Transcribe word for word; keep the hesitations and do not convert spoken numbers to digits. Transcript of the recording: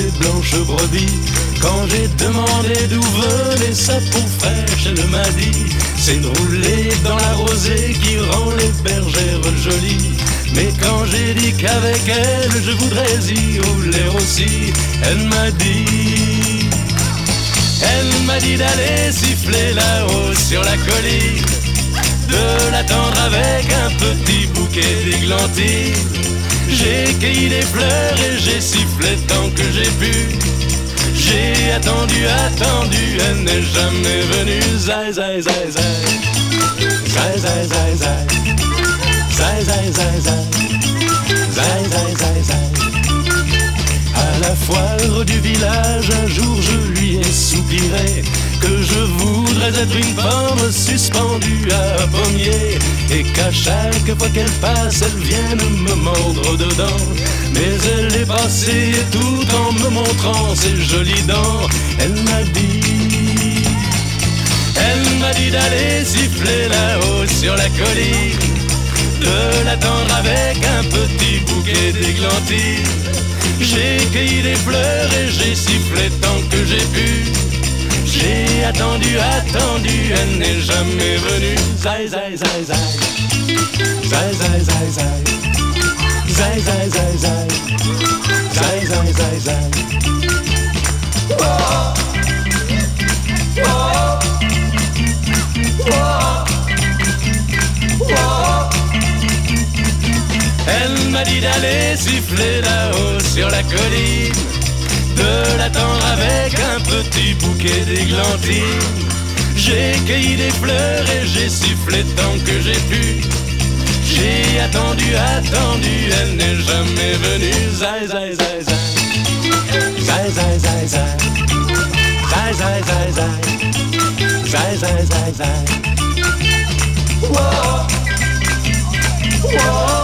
ses blanches brebis. Quand j'ai demandé d'où venait sa peau fraîche, elle m'a dit: c'est de rouler dans la rosée qui rend les bergères jolies. Mais quand j'ai dit qu'avec elle je voudrais y rouler aussi, elle m'a dit, elle m'a dit d'aller siffler là-haut sur la colline, de l'attendre avec un petit bouquet d'églantines. J'ai cueilli des fleurs et j'ai sifflé tant que j'ai pu. J'ai attendu, attendu, elle n'est jamais venue. Zai, zai, zai, zai. Zai, zai, zai, zai. Zai, zai, zai, zai. Zai, zai, zai, zai. À la foire du village, un jour je lui ai soupiré que je voudrais être une pomme suspendue à un pommier, et qu'à chaque fois qu'elle passe, elle vienne me mordre dedans. Mais elle est passée et tout en me montrant ses jolies dents, elle m'a dit, elle m'a dit d'aller siffler là-haut sur la colline, de l'attendre avec un petit bouquet d'églantines. J'ai cueilli des fleurs et j'ai sifflé tant que j'ai pu. J'ai attendu, attendu, elle n'est jamais venue. Zai, zai, zai, zai. Zai, zai, zai, zai. Zai, zai, zai, zai. Zai, zai, zai, zai. Whoa. Whoa. Whoa. Whoa. Elle m'a dit d'aller siffler là-haut sur la colline, de l'attendre avec un petit bouquet d'églantines. J'ai cueilli des fleurs et j'ai sifflé tant que j'ai pu. J'ai attendu, attendu, elle n'est jamais venue. Zai, zai, zai, zai. Zai, zai, zai, zai. Zai, zai, zai, zai. Zai, zai, zai, zai. Whoa. Whoa.